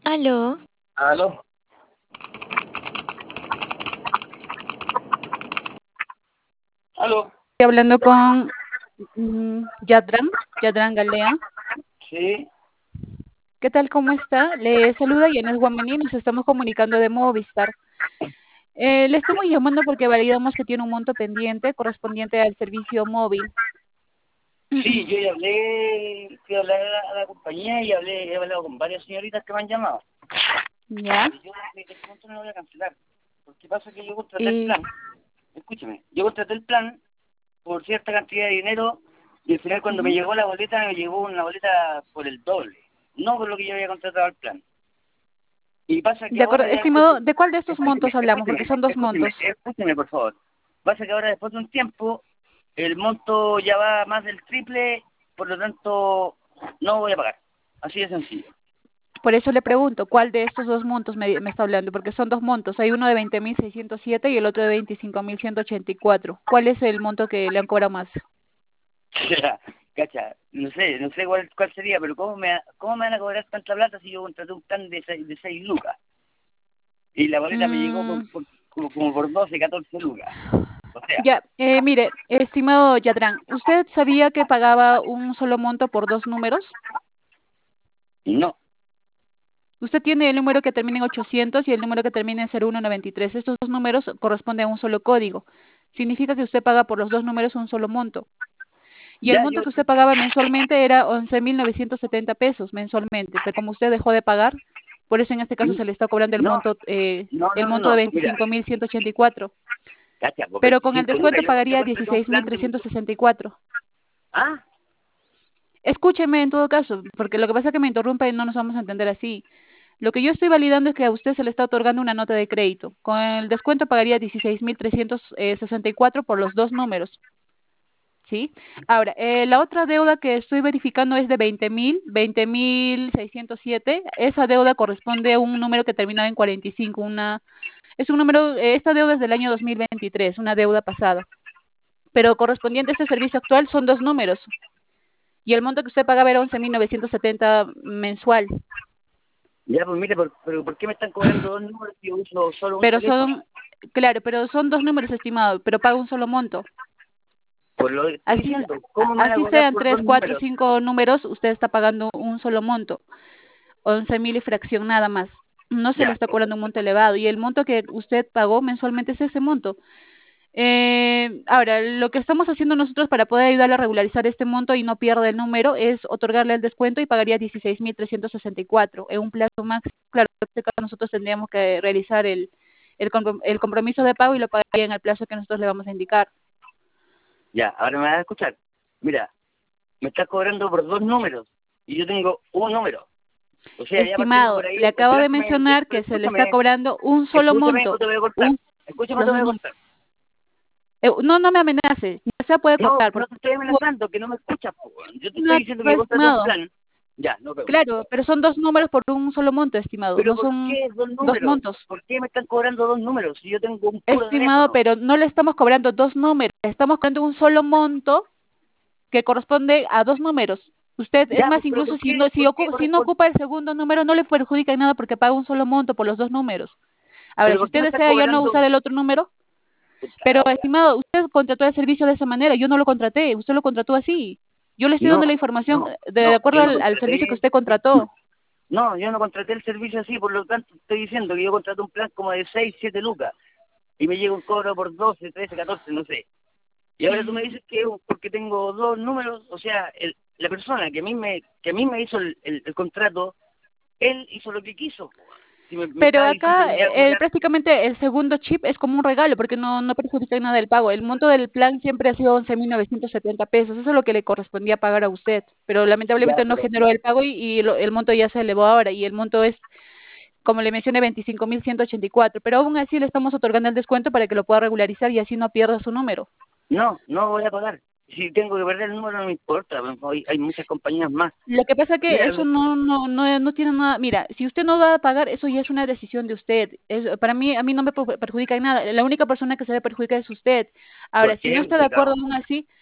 Aló, Aló, aló, Estoy hablando con Yadran Galea. sí, ¿Qué tal? ¿Cómo está? Le saluda Yanes Guamení, nos estamos comunicando de Movistar. Le estamos llamando porque validamos que tiene un monto pendiente correspondiente al servicio móvil. sí, yo ya hablé, fui a hablar a la compañía y he hablado con varias señoritas que me han llamado. ¿Ya? Y yo este monto no lo voy a cancelar. Porque pasa que yo contraté el Y plan, escúcheme, yo contraté el plan por cierta cantidad de dinero y al final cuando me ujú. llegó la boleta, me llegó una boleta por el doble, no por lo que yo había contratado el plan. Y pasa que De acuerdo, ahora ya después, estimado, ¿de cuál de estos escúcheme, montos hablamos? escúcheme, Porque son dos escúcheme, montos. escúcheme por favor. Pasa que ahora después de un tiempo el monto ya va más del triple, por lo tanto no voy a pagar. Así de sencillo. Por eso le pregunto, ¿cuál de estos dos montos me está hablando? Porque son dos montos. Hay uno de 20.607 y el otro de 25.184. ¿Cuál es el monto que le han cobrado más? Cacha, no sé cuál sería, pero ¿cómo me van a cobrar tanta plata si yo contraté un plan de 6 lucas? Y la boleta me llegó Mm, como por 12 14 lucas. O sea, Ya, mire, estimado Yadrán, ¿usted sabía que pagaba un solo monto por dos números? no, Usted tiene el número que termina en 800 y el número que termina en 0193. Estos dos números corresponden a un solo código. Significa que usted paga por los dos números un solo monto. Y el ya monto yo, que usted pagaba mensualmente era 11.970 pesos mensualmente. Pero como usted dejó de pagar, por eso en este caso se le está cobrando no, no, el no, no, monto de no, mira, 25.184. cacha, por Pero con el 25 lucas descuento yo pagaría contraté un plan de... 16.364. Ah, Escúcheme en todo caso, porque lo que pasa es que me interrumpe y no nos vamos a entender así. Lo que yo estoy validando es que a usted se le está otorgando una nota de crédito. Con el descuento pagaría 16.364 por los dos números, ¿sí? Ahora, la otra deuda que estoy verificando es de 20.607. Esa deuda corresponde a un número que termina en 45. Es un número, esta deuda es del año 2023, una deuda pasada. Pero correspondiente a este servicio actual son dos números. Y el monto que usted pagaba era 11.970 mensual. ya, pues mire, pero ¿por qué me están cobrando dos números si yo uso solo un Pero teléfono? son, claro, pero son dos números estimados, pero paga un solo monto. Por lo que estoy Así, diciendo, ¿cómo me van a así cobrar sean por tres, dos cuatro, números? cinco números, usted está pagando un solo monto, 11.000 y fracción nada más. No se le Ya, está cobrando un monto elevado y el monto que usted pagó mensualmente es ese monto. Ahora, lo que estamos haciendo nosotros para poder ayudarle a regularizar este monto y no pierda el número es otorgarle el descuento y pagaría 16.364 en un plazo máximo. Claro, en este caso nosotros tendríamos que realizar el compromiso de pago y lo pagaría en el plazo que nosotros le vamos a indicar. ya, ahora me vas a escuchar. Mira, me estás cobrando por dos números y yo tengo un número. O sea, ya partiendo Estimado, por ahí, le el acabo plan de que me vendiste, mencionar pero que se le está escúchame, cobrando un solo escúchame, monto, no te voy a cortar. un, Escúchame, no los te dos voy a números. cortar. No, no me amenace, ya se puede No, cortar, no porque te estoy amenazando, que no me escuchas, po, weón. Yo te estoy no, diciendo que yo contraté un estimado. plan. Ya, no vemos. Claro, pero son dos números por un solo monto, estimado. Pero No ¿por son qué dos dos números? montos. ¿Por qué me están cobrando dos números si yo tengo un puro Estimado, teléfono? pero no le estamos cobrando dos números, le estamos cobrando un solo monto que corresponde a dos números. Usted, es Ya, más, pues, pero incluso ¿por qué? ¿Por qué si no corresponde? ocupa el segundo número, no le perjudica en nada porque paga un solo monto por los dos números. Ahora, ¿Pero si por qué usted me están desea ya no cobrando? usar el otro número, Puta pero la wea. estimado, usted contrató el servicio de esa manera, yo no lo contraté, usted lo contrató así. Yo le estoy No, dando la información no, de no, acuerdo yo no al servicio que contraté. usted contrató. No, yo no contraté el servicio así, por lo tanto estoy diciendo que yo contraté un plan como de 6 7 lucas y me llega un cobro por 12 13 14 no sé. Y ahora tú me dices que porque tengo dos números, o sea, la persona que a mí me hizo el contrato, él hizo lo que quiso. Si me Pero estaba diciendo que acá me iba a cobrar, prácticamente el segundo chip es como un regalo porque no perjudica en nada el pago. El monto del plan siempre ha sido 11.970 pesos. Eso es lo que le correspondía pagar a usted. Pero ya, lamentablemente no pero generó el pago el monto ya se elevó ahora y el monto es, como le mencioné, 25.184. Pero aún así le estamos otorgando el descuento para que lo pueda regularizar y así no pierda su número. no, no voy a pagar. Si tengo que perder el número no me importa, hay muchas compañías más. Lo que pasa que Mira, eso no tiene nada. Mira, si usted no va a pagar, eso ya es una decisión de usted. Para mí, a mí no me perjudica en nada. La única persona que se ve perjudicada es usted. Ahora, ¿por si no qué? está de acuerdo aún así,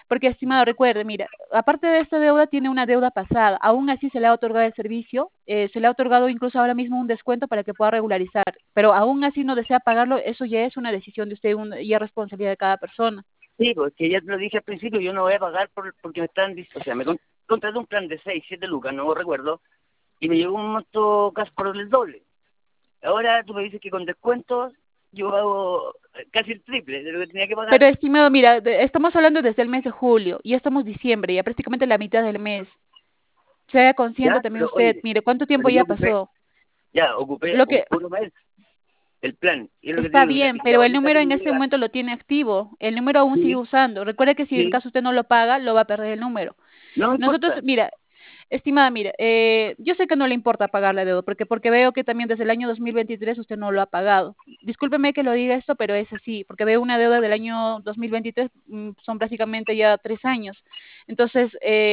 Porque, estimado, recuerde, mira, aparte de esta deuda, tiene una deuda pasada. Aún así se le ha otorgado el servicio, se le ha otorgado incluso ahora mismo un descuento para que pueda regularizar. Pero aún así no desea pagarlo, eso ya es una decisión de usted y es responsabilidad de cada persona. Sí, porque ya te lo dije al principio, yo no voy a pagar porque me están, o sea, contraté un plan de 6 7 lucas, no recuerdo, y me llegó un monto casi por el doble. Ahora tú me dices que con descuentos yo hago casi el triple de lo que tenía que pagar. Pero, estimado, mira, estamos hablando desde el mes de julio, y estamos diciembre, ya prácticamente la mitad del mes. Sea consciente Ya, también pero usted, oye, mire, ¿cuánto tiempo pero yo ya ocupé, pasó? ya, ocupé Lo un que puro mes el plan, y es lo que te está digo, y bien, y pero el ahorita número que en me este llega, momento lo tiene activo, el número aún sigue sí, usando. Recuerde que si en sí, caso usted no lo paga, lo va a perder el número. no me Nosotros, importa, mira, estimada, mire, yo sé que no le importa pagar la deuda, porque veo que también desde el año 2023 usted no lo ha pagado. Discúlpeme que lo diga esto, pero es así, porque veo una deuda del año 2023, son prácticamente ya 3 años. Entonces,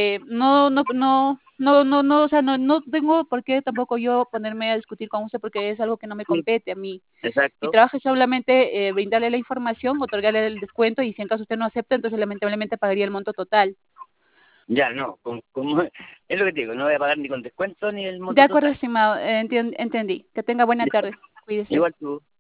o sea, no tengo por qué tampoco yo ponerme a discutir con usted porque es algo que no me sí, compete a mí. Mi exacto, trabajo es solamente brindarle la información, otorgarle el descuento y si en caso usted no acepta, entonces lamentablemente pagaría el monto total. ya, no, como, es lo que te digo, no voy a pagar ni con descuento ni el De monto acuerdo, total, estimado, entendí. Que tenga buena ya, tarde. Cuídese. igual tú.